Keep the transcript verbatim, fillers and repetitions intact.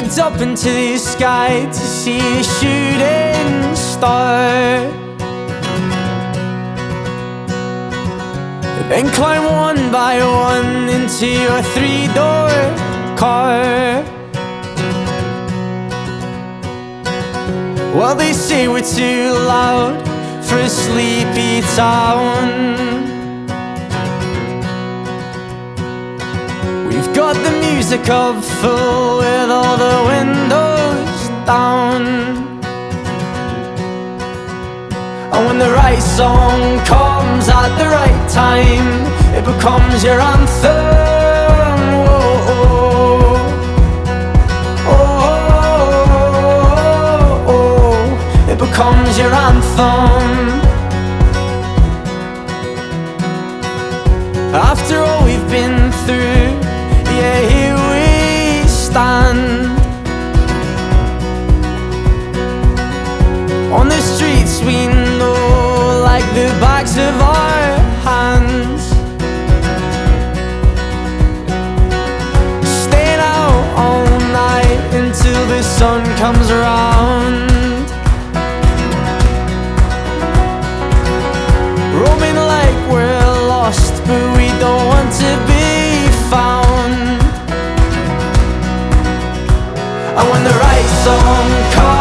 looked up into the sky to see a shooting star, then climb one by one into your three-door car. Well, they say we're too loud for a sleepy town. We've got the music up full with all the windows down, and when the right song comes at the right time, it becomes your anthem. Oh, oh, oh, oh, it becomes your anthem. After all we've been through, yeah, here we stand. On the streets we know like the backs of our hands, staying out all night until the sun comes around, roaming like we're lost, but we don't want to be found. And when the right song comes,